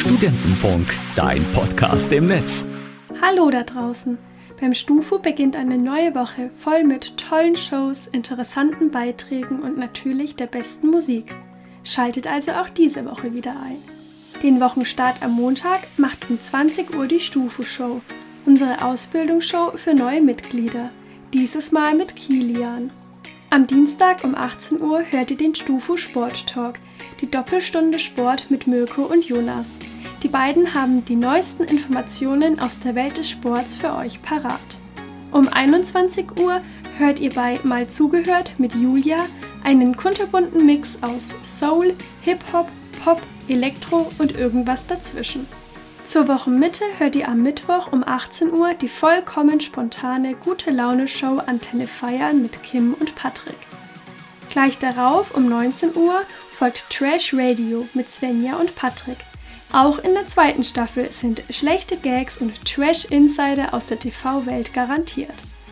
Studentenfunk, dein Podcast im Netz. Hallo da draußen. Beim StuFu beginnt eine neue Woche voll mit tollen Shows, interessanten Beiträgen und natürlich der besten Musik. Schaltet also auch diese Woche wieder ein. Den Wochenstart am Montag macht um 20 Uhr die StuFu-Show, unsere Ausbildungsshow für neue Mitglieder, dieses Mal mit Kilian. Am Dienstag um 18 Uhr hört ihr den StuFu Sport Talk, die Doppelstunde Sport mit Mirko und Jonas. Die beiden haben die neuesten Informationen aus der Welt des Sports für euch parat. Um 21 Uhr hört ihr bei Mal zugehört mit Julia einen kunterbunten Mix aus Soul, Hip-Hop, Pop, Elektro und irgendwas dazwischen. Zur Wochenmitte hört ihr am Mittwoch um 18 Uhr die vollkommen spontane Gute-Laune-Show Antenne Feiern mit Kim und Patrick. Gleich darauf um 19 Uhr folgt Trash Radio mit Svenja und Patrick. Auch in der zweiten Staffel sind schlechte Gags und Trash-Insider aus der TV-Welt garantiert.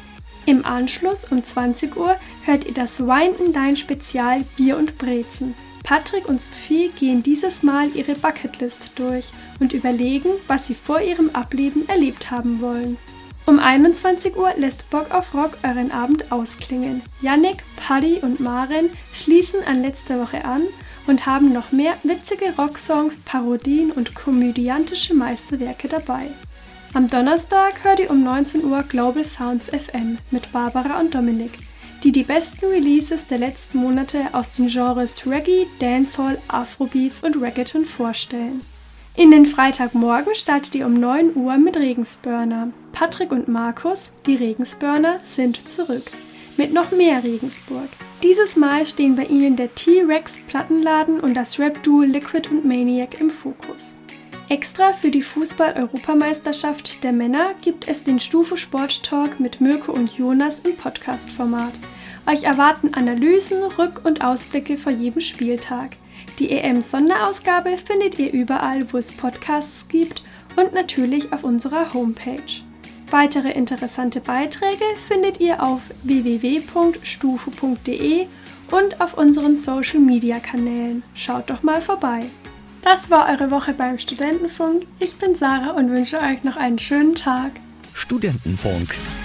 Im Anschluss um 20 Uhr hört ihr das Wine ' Dine Spezial Bier und Brezen. Patrick und Sophie gehen dieses Mal ihre Bucketlist durch und überlegen, was sie vor ihrem Ableben erlebt haben wollen. Um 21 Uhr lässt Bock auf Rock euren Abend ausklingen. Yannick, Paddy und Maren schließen an letzter Woche an und haben noch mehr witzige Rocksongs, Parodien und komödiantische Meisterwerke dabei. Am Donnerstag hört ihr um 19 Uhr Global Sounds FM mit Barbara und Dominik, die besten Releases der letzten Monate aus den Genres Reggae, Dancehall, Afrobeats und Reggaeton vorstellen. In den Freitagmorgen startet ihr um 9 Uhr mit Regensburner. Patrick und Markus, die Regensburner, sind zurück. Mit noch mehr Regensburg. Dieses Mal stehen bei ihnen der T-Rex Plattenladen und das Rap-Duo Liquid und Maniac im Fokus. Extra für die Fußball-Europameisterschaft der Männer gibt es den StuFu Sport Talk mit Mirko und Jonas im Podcast-Format. Euch erwarten Analysen, Rück- und Ausblicke vor jedem Spieltag. Die EM-Sonderausgabe findet ihr überall, wo es Podcasts gibt und natürlich auf unserer Homepage. Weitere interessante Beiträge findet ihr auf www.stufu.de und auf unseren Social-Media-Kanälen. Schaut doch mal vorbei. Das war eure Woche beim Studentenfunk. Ich bin Sarah und wünsche euch noch einen schönen Tag. Studentenfunk,